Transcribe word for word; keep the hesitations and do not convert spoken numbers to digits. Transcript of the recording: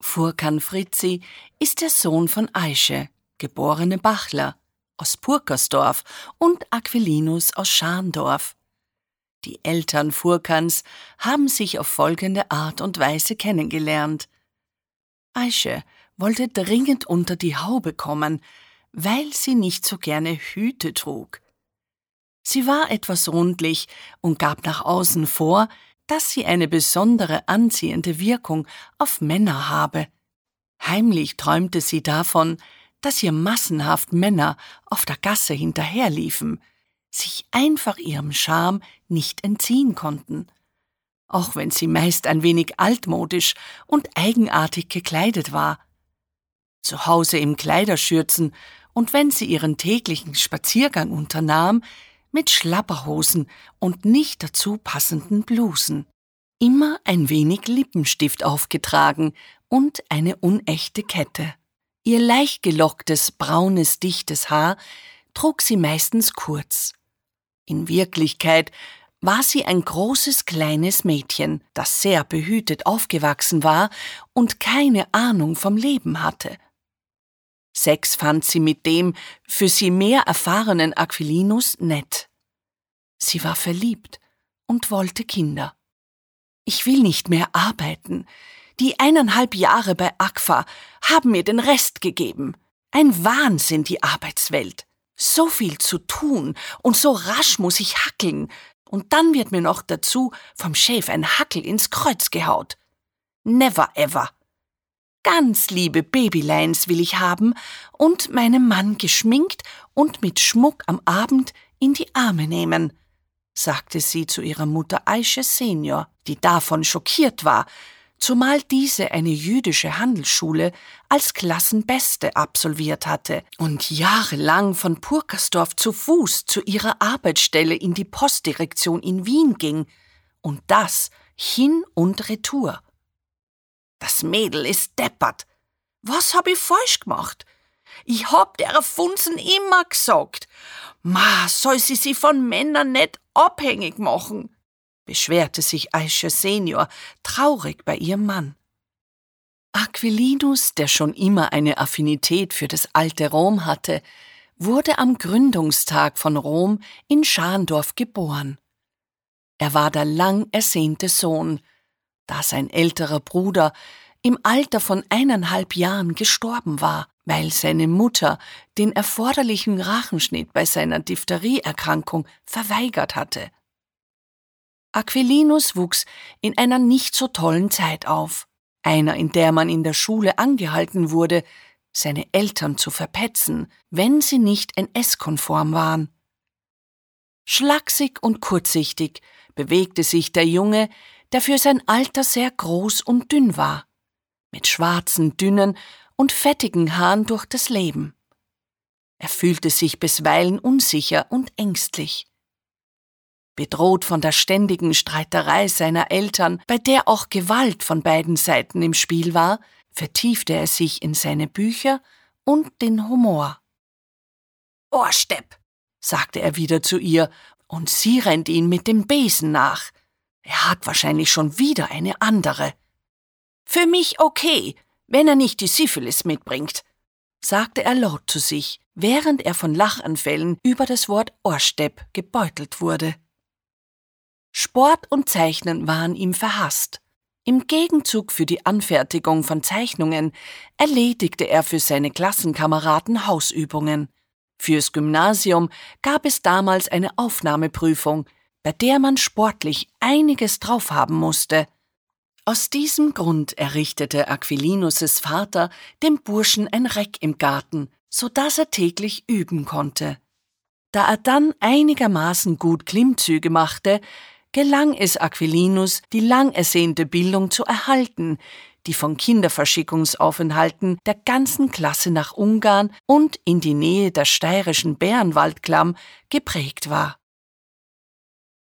Furkan Fritzi ist der Sohn von Aische, geborene Bachler, aus Purkersdorf und Aquilinus aus Scharndorf. Die Eltern Furkans haben sich auf folgende Art und Weise kennengelernt. Aische wollte dringend unter die Haube kommen, weil sie nicht so gerne Hüte trug. Sie war etwas rundlich und gab nach außen vor, dass sie eine besondere anziehende Wirkung auf Männer habe. Heimlich träumte sie davon, dass ihr massenhaft Männer auf der Gasse hinterherliefen, sich einfach ihrem Charme nicht entziehen konnten, auch wenn sie meist ein wenig altmodisch und eigenartig gekleidet war. Zu Hause im Kleiderschürzen und wenn sie ihren täglichen Spaziergang unternahm, mit Schlapperhosen und nicht dazu passenden Blusen. Immer ein wenig Lippenstift aufgetragen und eine unechte Kette. Ihr leicht gelocktes, braunes, dichtes Haar trug sie meistens kurz. In Wirklichkeit war sie ein großes, kleines Mädchen, das sehr behütet aufgewachsen war und keine Ahnung vom Leben hatte. Sex fand sie mit dem für sie mehr erfahrenen Aquilinus nett. Sie war verliebt und wollte Kinder. »Ich will nicht mehr arbeiten. Die eineinhalb Jahre bei A G F A haben mir den Rest gegeben. Ein Wahnsinn, die Arbeitswelt. So viel zu tun und so rasch muss ich hackeln. Und dann wird mir noch dazu vom Chef ein Hackel ins Kreuz gehaut. Never ever. Ganz liebe Babyleins will ich haben und meinen Mann geschminkt und mit Schmuck am Abend in die Arme nehmen«, sagte sie zu ihrer Mutter Aische Senior, die davon schockiert war, zumal diese eine jüdische Handelsschule als Klassenbeste absolviert hatte und jahrelang von Purkersdorf zu Fuß zu ihrer Arbeitsstelle in die Postdirektion in Wien ging, und das hin und retour. »Das Mädel ist deppert. Was hab ich falsch gemacht? Ich hab derer Funzen immer gesagt. Ma, soll sie sich von Männern nicht abhängig machen«, beschwerte sich Aische Senior traurig bei ihrem Mann. Aquilinus, der schon immer eine Affinität für das alte Rom hatte, wurde am Gründungstag von Rom in Scharndorf geboren. Er war der lang ersehnte Sohn, da sein älterer Bruder im Alter von eineinhalb Jahren gestorben war, weil seine Mutter den erforderlichen Rachenschnitt bei seiner Diphtherie-Erkrankung verweigert hatte. Aquilinus wuchs in einer nicht so tollen Zeit auf, einer, in der man in der Schule angehalten wurde, seine Eltern zu verpetzen, wenn sie nicht N S-konform waren. Schlaksig und kurzsichtig bewegte sich der Junge, der für sein Alter sehr groß und dünn war, mit schwarzen, dünnen und fettigen Haaren durch das Leben. Er fühlte sich bisweilen unsicher und ängstlich. Bedroht von der ständigen Streiterei seiner Eltern, bei der auch Gewalt von beiden Seiten im Spiel war, vertiefte er sich in seine Bücher und den Humor. »Ohrstepp«, sagte er wieder zu ihr, und sie rennt ihn mit dem Besen nach. Er hat wahrscheinlich schon wieder eine andere. »Für mich okay, wenn er nicht die Syphilis mitbringt«, sagte er laut zu sich, während er von Lachanfällen über das Wort Ohrstepp gebeutelt wurde. Sport und Zeichnen waren ihm verhasst. Im Gegenzug für die Anfertigung von Zeichnungen erledigte er für seine Klassenkameraden Hausübungen. Fürs Gymnasium gab es damals eine Aufnahmeprüfung, bei der man sportlich einiges drauf haben musste. Aus diesem Grund errichtete Aquilinus' Vater dem Burschen ein Reck im Garten, so dass er täglich üben konnte. Da er dann einigermaßen gut Klimmzüge machte, gelang es Aquilinus, die lang ersehnte Bildung zu erhalten, die von Kinderverschickungsaufenthalten der ganzen Klasse nach Ungarn und in die Nähe der steirischen Bärenwaldklamm geprägt war.